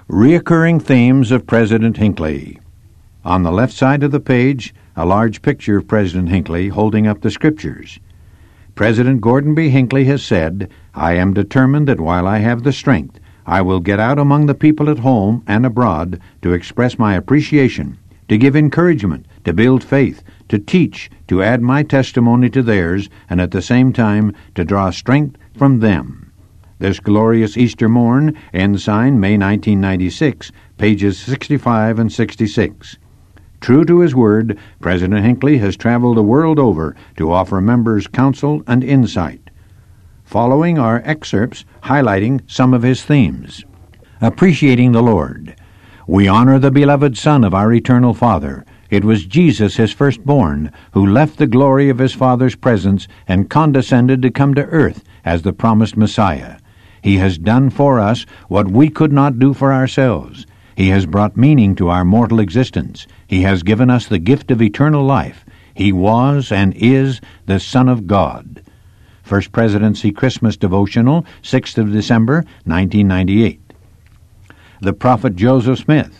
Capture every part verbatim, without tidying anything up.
Reoccurring themes of President Hinckley. On the left side of the page, a large picture of President Hinckley holding up the Scriptures. President Gordon B. Hinckley has said, "I am determined that while I have the strength, I will get out among the people at home and abroad to express my appreciation, to give encouragement, to build faith, to teach, to add my testimony to theirs, and at the same time to draw strength from them." This glorious Easter morn, Ensign, May nineteen ninety-six, pages sixty-five and sixty-six. True to his word, President Hinckley has traveled the world over to offer members counsel and insight. Following are excerpts highlighting some of his themes. Appreciating the Lord. We honor the beloved Son of our eternal Father. It was Jesus, his firstborn, who left the glory of his Father's presence and condescended to come to earth as the promised Messiah. He has done for us what we could not do for ourselves. He has brought meaning to our mortal existence. He has given us the gift of eternal life. He was and is the Son of God. First Presidency Christmas Devotional, sixth of December, nineteen ninety-eight. The Prophet Joseph Smith.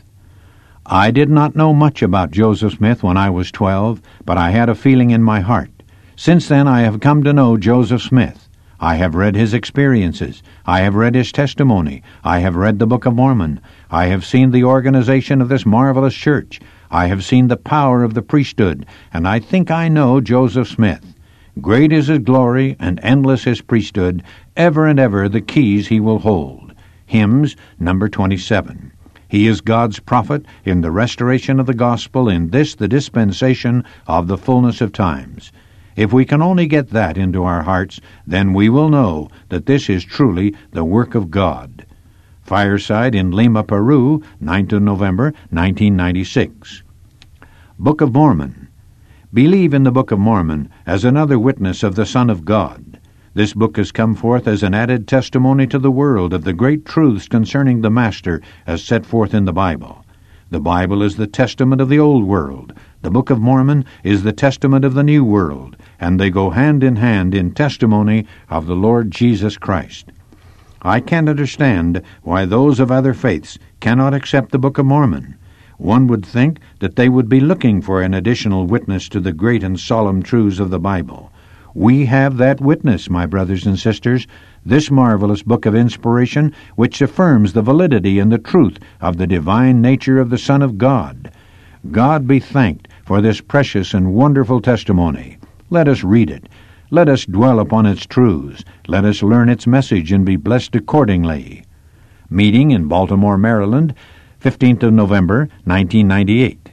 I did not know much about Joseph Smith when I was twelve, but I had a feeling in my heart. Since then I have come to know Joseph Smith. I have read his experiences. I have read his testimony. I have read the Book of Mormon. I have seen the organization of this marvelous church. I have seen the power of the priesthood, and I think I know Joseph Smith. Great is his glory, and endless his priesthood. Ever and ever the keys he will hold. Hymns, number twenty-seven. He is God's prophet in the restoration of the gospel in this the dispensation of the fullness of times. If we can only get that into our hearts, then we will know that this is truly the work of God. Fireside in Lima, Peru, ninth of November, nineteen ninety-six. Book of Mormon. Believe in the Book of Mormon as another witness of the Son of God. This book has come forth as an added testimony to the world of the great truths concerning the Master as set forth in the Bible. The Bible is the testament of the Old World. The Book of Mormon is the testament of the New World, and they go hand in hand in testimony of the Lord Jesus Christ. I can't understand why those of other faiths cannot accept the Book of Mormon. One would think that they would be looking for an additional witness to the great and solemn truths of the Bible. We have that witness, my brothers and sisters, this marvelous book of inspiration which affirms the validity and the truth of the divine nature of the Son of God. God be thanked for this precious and wonderful testimony. Let us read it. Let us dwell upon its truths. Let us learn its message and be blessed accordingly. Meeting in Baltimore, Maryland, fifteenth of November, nineteen ninety-eight.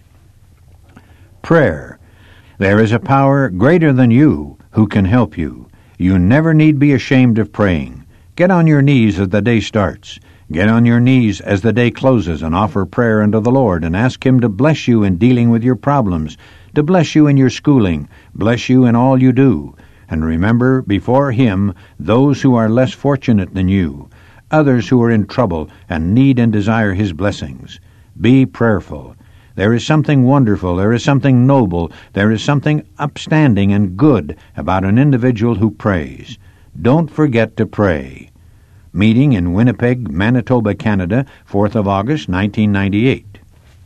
Prayer. There is a power greater than you who can help you. You never need be ashamed of praying. Get on your knees as the day starts. Get on your knees as the day closes and offer prayer unto the Lord and ask Him to bless you in dealing with your problems, to bless you in your schooling, bless you in all you do. And remember before Him those who are less fortunate than you, others who are in trouble and need and desire His blessings. Be prayerful. There is something wonderful, there is something noble, there is something upstanding and good about an individual who prays. Don't forget to pray. Meeting in Winnipeg, Manitoba, Canada, fourth of August, nineteen ninety-eight.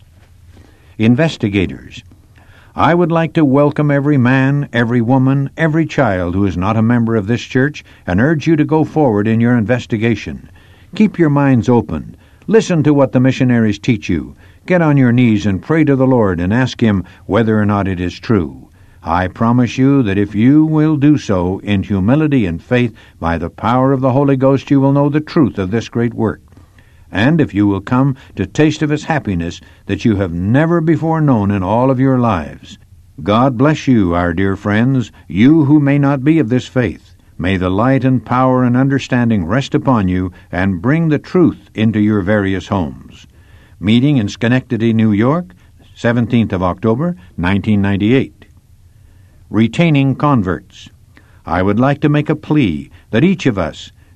Investigators. I would like to welcome every man, every woman, every child who is not a member of this church and urge you to go forward in your investigation. Keep your minds open. Listen to what the missionaries teach you. Get on your knees and pray to the Lord and ask Him whether or not it is true. I promise you that if you will do so in humility and faith by the power of the Holy Ghost, you will know the truth of this great work. And if you will come to taste of His happiness that you have never before known in all of your lives. God bless you, our dear friends, you who may not be of this faith. May the light and power and understanding rest upon you and bring the truth into your various homes. Meeting in Schenectady, New York, seventeenth of October, nineteen ninety-eight. Retaining converts. I would like to make a plea that each of us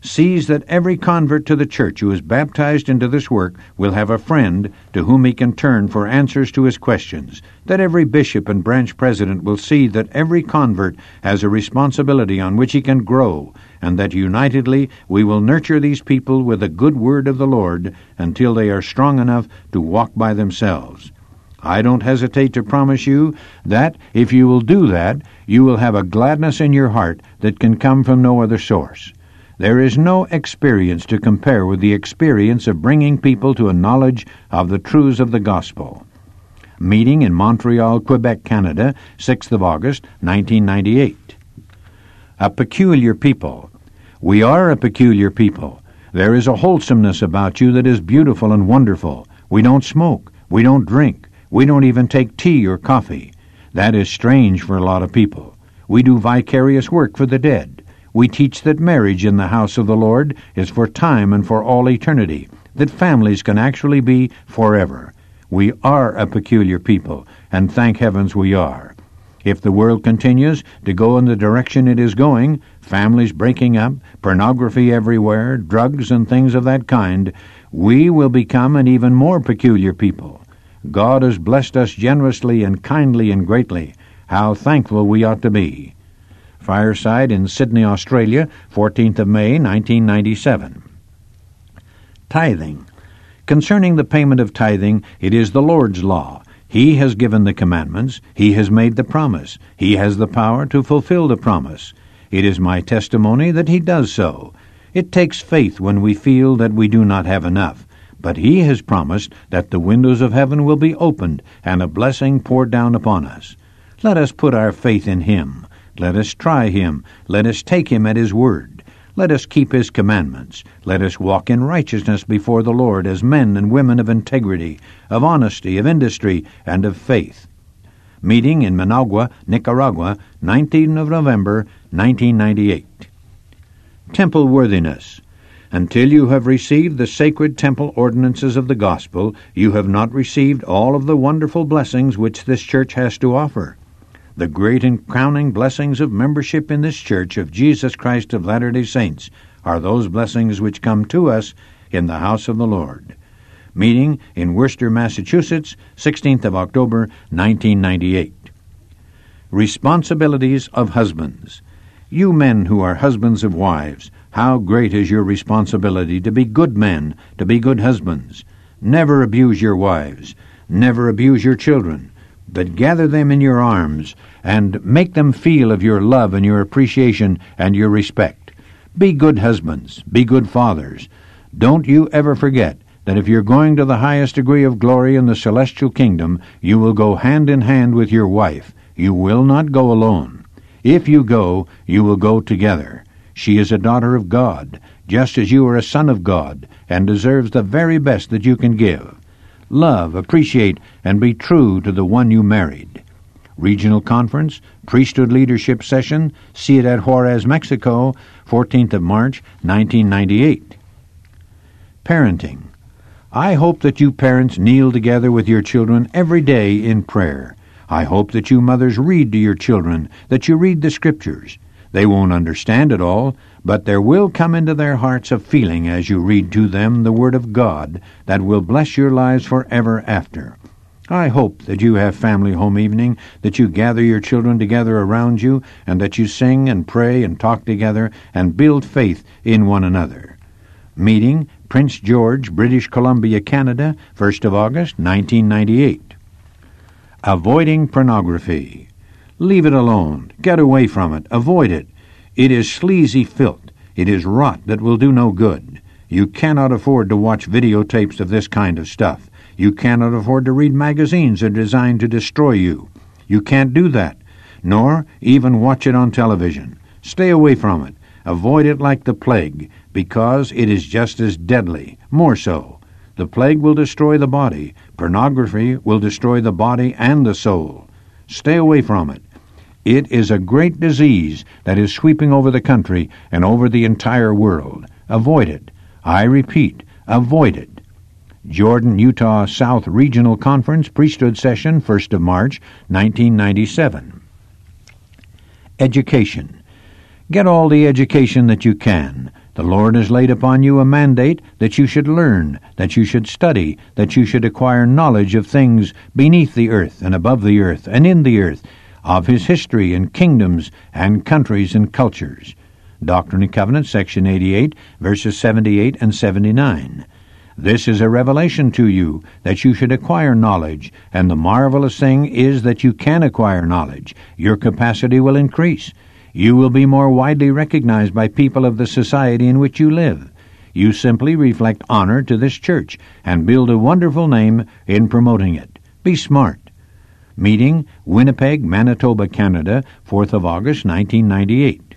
sees that every convert to the church who is baptized into this work will have a friend to whom he can turn for answers to his questions, that every bishop and branch president will see that every convert has a responsibility on which he can grow, and that unitedly we will nurture these people with the good word of the Lord until they are strong enough to walk by themselves. I don't hesitate to promise you that, if you will do that, you will have a gladness in your heart that can come from no other source. There is no experience to compare with the experience of bringing people to a knowledge of the truths of the gospel. Meeting in Montreal, Quebec, Canada, sixth of August, nineteen ninety-eight. A peculiar people. We are a peculiar people. There is a wholesomeness about you that is beautiful and wonderful. We don't smoke. We don't drink. We don't even take tea or coffee. That is strange for a lot of people. We do vicarious work for the dead. We teach that marriage in the house of the Lord is for time and for all eternity, that families can actually be forever. We are a peculiar people, and thank heavens we are. If the world continues to go in the direction it is going, families breaking up, pornography everywhere, drugs and things of that kind, we will become an even more peculiar people. God has blessed us generously and kindly and greatly. How thankful we ought to be. Fireside in Sydney, Australia, fourteenth of May, nineteen ninety-seven. Tithing. Concerning the payment of tithing, it is the Lord's law. He has given the commandments. He has made the promise. He has the power to fulfill the promise. It is my testimony that He does so. It takes faith when we feel that we do not have enough. But He has promised that the windows of heaven will be opened and a blessing poured down upon us. Let us put our faith in Him. Let us try Him. Let us take Him at His word. Let us keep His commandments. Let us walk in righteousness before the Lord as men and women of integrity, of honesty, of industry, and of faith. Meeting in Managua, Nicaragua, nineteenth of November, nineteen ninety-eight. Temple worthiness. Until you have received the sacred temple ordinances of the gospel, you have not received all of the wonderful blessings which this church has to offer. The great and crowning blessings of membership in this church of Jesus Christ of Latter-day Saints are those blessings which come to us in the house of the Lord. Meeting in Worcester, Massachusetts, sixteenth of October, nineteen ninety-eight. Responsibilities of husbands. You men who are husbands of wives, how great is your responsibility to be good men, to be good husbands. Never abuse your wives. Never abuse your children. But gather them in your arms and make them feel of your love and your appreciation and your respect. Be good husbands. Be good fathers. Don't you ever forget that if you're going to the highest degree of glory in the celestial kingdom, you will go hand in hand with your wife. You will not go alone. If you go, you will go together. She is a daughter of God, just as you are a son of God, and deserves the very best that you can give. Love, appreciate, and be true to the one you married. Regional Conference, Priesthood Leadership Session, Ciudad Juarez, Mexico, fourteenth of March, nineteen ninety-eight. Parenting. I hope that you parents kneel together with your children every day in prayer. I hope that you mothers read to your children, that you read the Scriptures. They won't understand it all, but there will come into their hearts a feeling as you read to them the Word of God that will bless your lives forever after. I hope that you have family home evening, that you gather your children together around you, and that you sing and pray and talk together and build faith in one another. Meeting, Prince George, British Columbia, Canada, first of August, nineteen ninety-eight. Avoiding pornography. Leave it alone. Get away from it. Avoid it. It is sleazy filth. It is rot that will do no good. You cannot afford to watch videotapes of this kind of stuff. You cannot afford to read magazines that are designed to destroy you. You can't do that, nor even watch it on television. Stay away from it. Avoid it like the plague, because it is just as deadly, more so. The plague will destroy the body. Pornography will destroy the body and the soul. Stay away from it. It is a great disease that is sweeping over the country and over the entire world. Avoid it. I repeat, avoid it. Jordan, Utah South Regional Conference, Priesthood Session, first of March, nineteen ninety-seven. Education. Get all the education that you can. The Lord has laid upon you a mandate that you should learn, that you should study, that you should acquire knowledge of things beneath the earth and above the earth and in the earth, of His history and kingdoms and countries and cultures. Doctrine and Covenants, section eighty-eight, verses seventy-eight and seventy-nine. This is a revelation to you, that you should acquire knowledge, and the marvelous thing is that you can acquire knowledge. Your capacity will increase. You will be more widely recognized by people of the society in which you live. You simply reflect honor to this church and build a wonderful name in promoting it. Be smart. Meeting, Winnipeg, Manitoba, Canada, fourth of August, nineteen ninety-eight.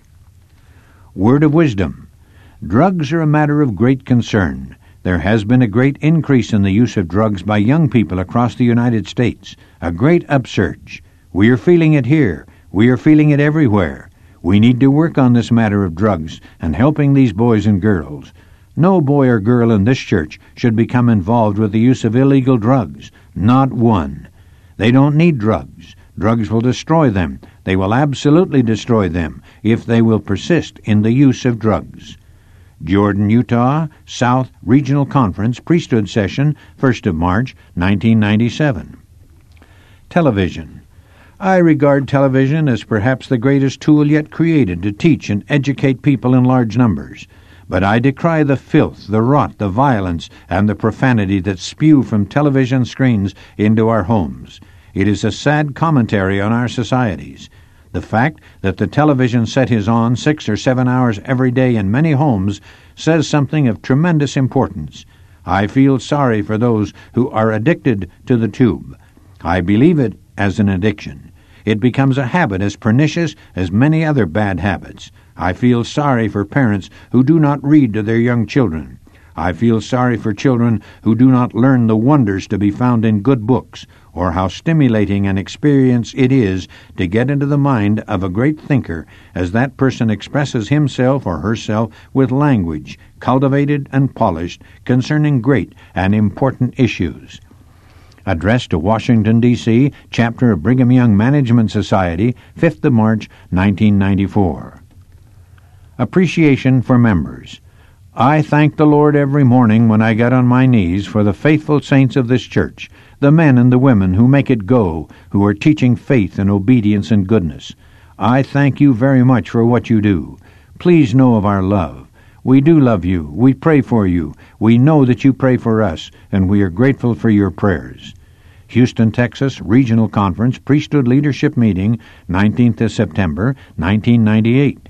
Word of wisdom. Drugs are a matter of great concern. There has been a great increase in the use of drugs by young people across the United States, a great upsurge. We are feeling it here. We are feeling it everywhere. We need to work on this matter of drugs and helping these boys and girls. No boy or girl in this church should become involved with the use of illegal drugs. Not one. They don't need drugs. Drugs will destroy them. They will absolutely destroy them if they will persist in the use of drugs. Jordan, Utah, South Regional Conference, Priesthood Session, first of March, nineteen ninety-seven. Television. I regard television as perhaps the greatest tool yet created to teach and educate people in large numbers. But I decry the filth, the rot, the violence, and the profanity that spew from television screens into our homes. It is a sad commentary on our societies. The fact that the television set is on six or seven hours every day in many homes says something of tremendous importance. I feel sorry for those who are addicted to the tube. I believe it as an addiction. It becomes a habit as pernicious as many other bad habits. I feel sorry for parents who do not read to their young children. I feel sorry for children who do not learn the wonders to be found in good books, or how stimulating an experience it is to get into the mind of a great thinker as that person expresses himself or herself with language, cultivated and polished, concerning great and important issues. Address to Washington, D C, Chapter of Brigham Young Management Society, fifth of March, nineteen ninety-four. Appreciation for members. I thank the Lord every morning when I get on my knees for the faithful saints of this church, the men and the women who make it go, who are teaching faith and obedience and goodness. I thank you very much for what you do. Please know of our love. We do love you. We pray for you. We know that you pray for us, and we are grateful for your prayers. Houston, Texas, Regional Conference, Priesthood Leadership Meeting, nineteenth of September, nineteen ninety-eight.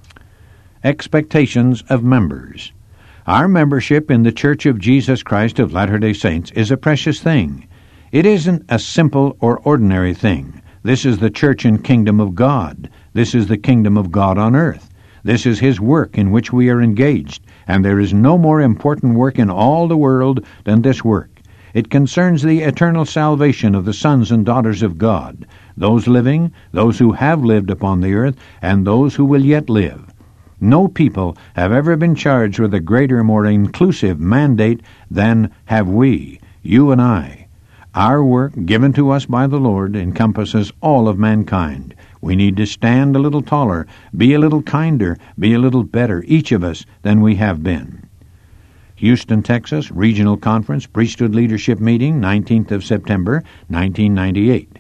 Expectations of members. Our membership in the Church of Jesus Christ of Latter-day Saints is a precious thing. It isn't a simple or ordinary thing. This is the church and kingdom of God. This is the kingdom of God on earth. This is His work in which we are engaged, and there is no more important work in all the world than this work. It concerns the eternal salvation of the sons and daughters of God, those living, those who have lived upon the earth, and those who will yet live. No people have ever been charged with a greater, more inclusive mandate than have we, you and I. Our work, given to us by the Lord, encompasses all of mankind. We need to stand a little taller, be a little kinder, be a little better, each of us, than we have been. Houston, Texas, Regional Conference, Priesthood Leadership Meeting, nineteenth of September, nineteen ninety-eight.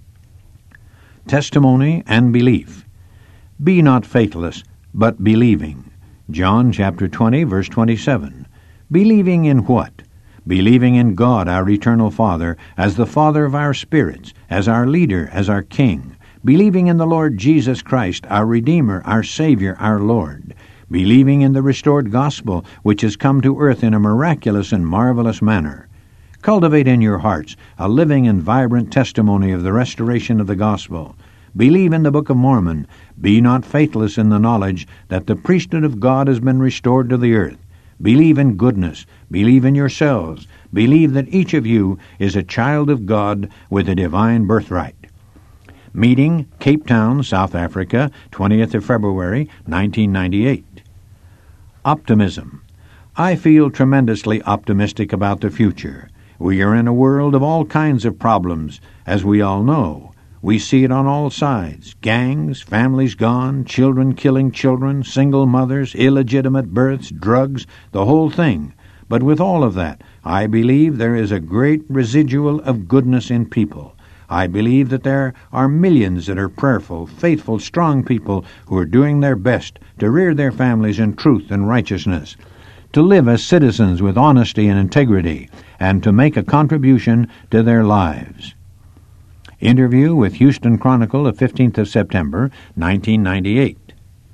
Testimony and belief. Be not faithless, but believing. John chapter twenty, verse twenty-seven. Believing in what? Believing in God, our eternal Father, as the Father of our spirits, as our leader, as our King. Believing in the Lord Jesus Christ, our Redeemer, our Savior, our Lord. Believing in the restored gospel, which has come to earth in a miraculous and marvelous manner. Cultivate in your hearts a living and vibrant testimony of the restoration of the gospel. Believe in the Book of Mormon. Be not faithless in the knowledge that the priesthood of God has been restored to the earth. Believe in goodness. Believe in yourselves. Believe that each of you is a child of God with a divine birthright. Meeting, Cape Town, South Africa, twentieth of February, nineteen ninety-eight. Optimism. I feel tremendously optimistic about the future. We are in a world of all kinds of problems, as we all know. We see it on all sides. Gangs, families gone, children killing children, single mothers, illegitimate births, drugs, the whole thing. But with all of that, I believe there is a great residual of goodness in people. I believe that there are millions that are prayerful, faithful, strong people who are doing their best to rear their families in truth and righteousness, to live as citizens with honesty and integrity, and to make a contribution to their lives. Interview with Houston Chronicle of fifteenth of September, nineteen ninety-eight.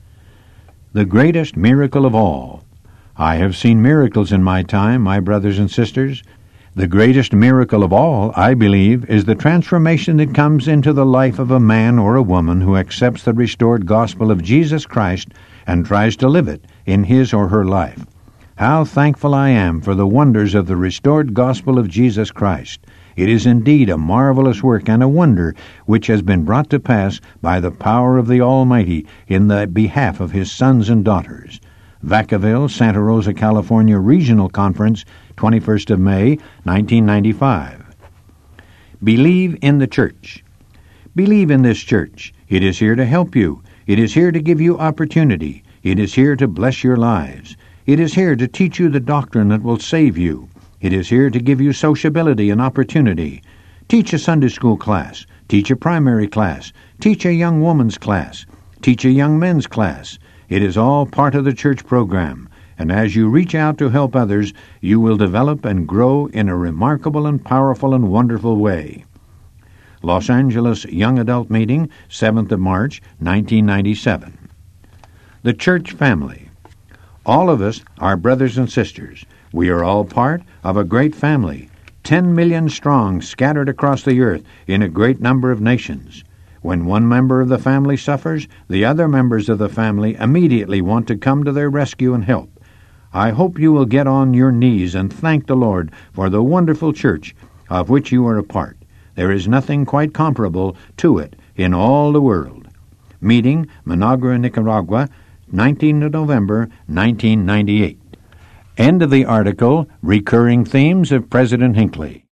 The greatest miracle of all. I have seen miracles in my time, my brothers and sisters. The greatest miracle of all, I believe, is the transformation that comes into the life of a man or a woman who accepts the restored gospel of Jesus Christ and tries to live it in his or her life. How thankful I am for the wonders of the restored gospel of Jesus Christ. It is indeed a marvelous work and a wonder which has been brought to pass by the power of the Almighty in the behalf of his sons and daughters. Vacaville, Santa Rosa, California Regional Conference, twenty-first of May, nineteen ninety-five. Believe in the church. Believe in this church. It is here to help you. It is here to give you opportunity. It is here to bless your lives. It is here to teach you the doctrine that will save you. It is here to give you sociability and opportunity. Teach a Sunday school class. Teach a primary class. Teach a young woman's class. Teach a young men's class. It is all part of the church program, and as you reach out to help others, you will develop and grow in a remarkable and powerful and wonderful way. Los Angeles Young Adult Meeting, seventh of March, nineteen ninety-seven. The church family. All of us are brothers and sisters. We are all part of a great family, ten million strong, scattered across the earth in a great number of nations. When one member of the family suffers, the other members of the family immediately want to come to their rescue and help. I hope you will get on your knees and thank the Lord for the wonderful church of which you are a part. There is nothing quite comparable to it in all the world. Meeting, Managua, Nicaragua, nineteenth of November, nineteen ninety-eight. End of the article, Recurring Themes of President Hinckley.